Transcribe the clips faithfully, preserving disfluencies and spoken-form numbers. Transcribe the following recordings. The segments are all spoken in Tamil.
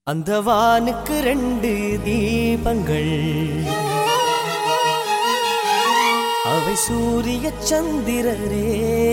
அந்த வானுக்கு ரெண்டு தீபங்கள், அவை சூரிய சந்திரரே.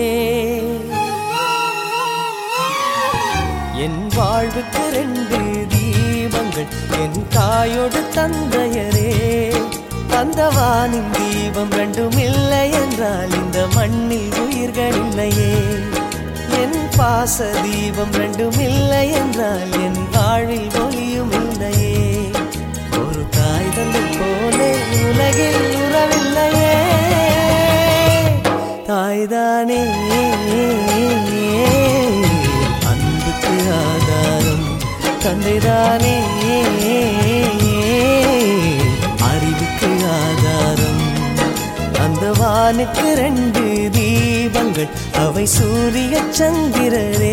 என் வாழ்வுக்கு ரெண்டு தீபங்கள், என் தாயோடு தந்தையரே. அந்த வானின் தீபம் ரெண்டும் இல்லை என்றால் இந்த மண்ணில் உயிர்கள் இல்லையே. என் பாச தீபம் ரெண்டும் இல்லை என்றால் என் வாழ்வில் ஒளியும் இல்லையே. ஒரு தாய் தந்தை போலே உலகில் உறவில்லையே. தாய்தானே அன்புக்கு ஆதாரம், தந்தைதானே அறிவுக்கு ஆதாரம். அந்த வானுக்கு ரெண்டு தீபங்கள், அவை சூரிய சந்திரரே.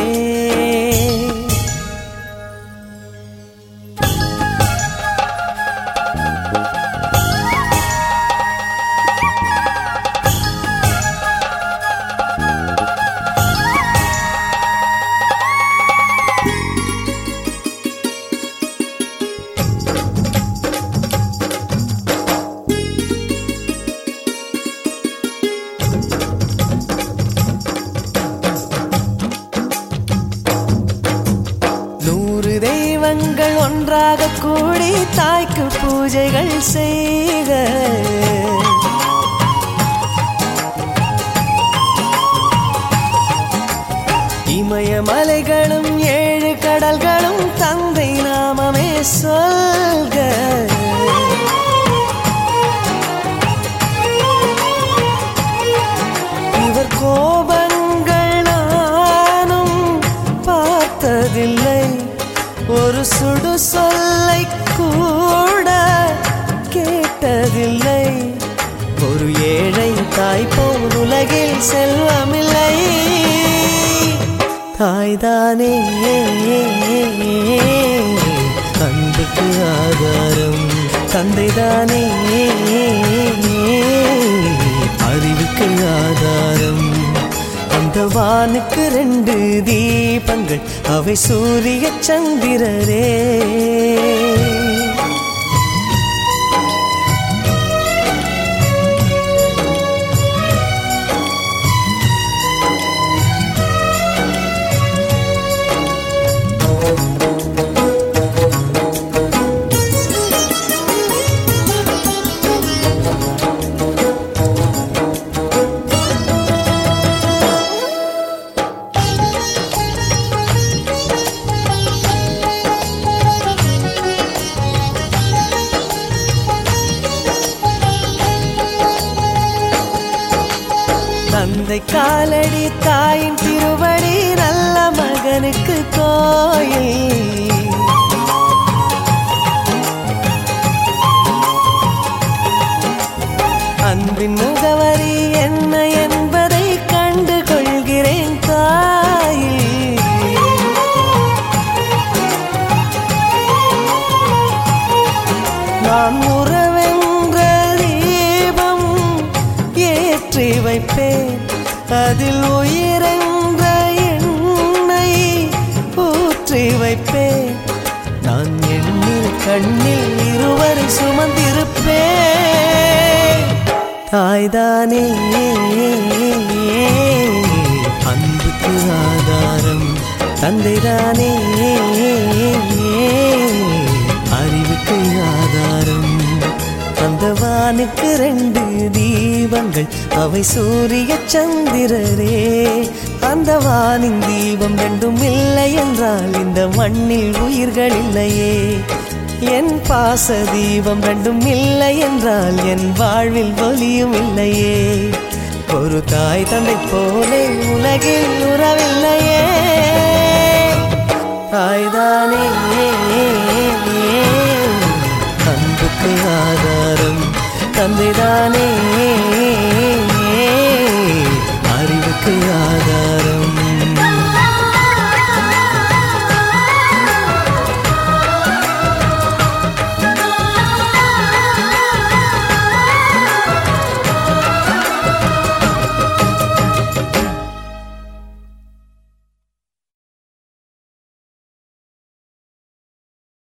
தெய்வங்கள் ஒன்றாக கூடி தாய்க்கு பூஜைகள் செய்க. இமயமலைகளும் ஏழு கடல்களும் தந்தை நாமமே சொல்க. இவர் கோபங்கள் நானும் பார்த்ததில்லை, ஒரு சுடு சொல்லை கூட கேட்டதில்லை. ஒரு ஏழை தாய் போல் உலகில் செல்வமில்லை. தாய்தானே அன்புக்கு ஆதாரம், தந்தைதானே அறிவுக்கு ஆதாரம். அந்த வானுக்கு ரெண்டு தீபங்கள், அவை சூரிய சந்திரரே. தந்தை காலடி தாயின் திருவடி, நல்ல மகனுக்கு கோயில். அன்பின் முகவரி என்ன என்பதை கண்டு கொள்கிறேன் தாயில். நான் உறவென்ற தீபம் ஏற்றி வைப்பேன், அதில் உயிரென்ற எண்ணெய் ஊற்றி வைப்பேன். நான் எண்ணில் கண்ணில் இருவரை சுமந்திருப்பேன். தாய்தானே அன்புக்கு ஆதாரம், தந்தைதானே அறிவுக்கு ஆதாரம். அந்த வானுக்கு ரெண்டு தீபங்கள், அவை சூரிய சந்திரரே. அந்த வானின் தீபம் ரெண்டும் இல்லை என்றால் இந்த மண்ணில் உயிர்கள் இல்லையே. என் பாச தீபம் ரெண்டும் இல்லை என்றால் என் வாழ்வில் ஒளியும் இல்லையே. ஒரு தாய் தந்தை போலே உலகில் உறவில்லையே. தாய்தானே அன்புக்கு ஆதாரம், தந்தைதானே அறிவுக்கு ஆதாரம்.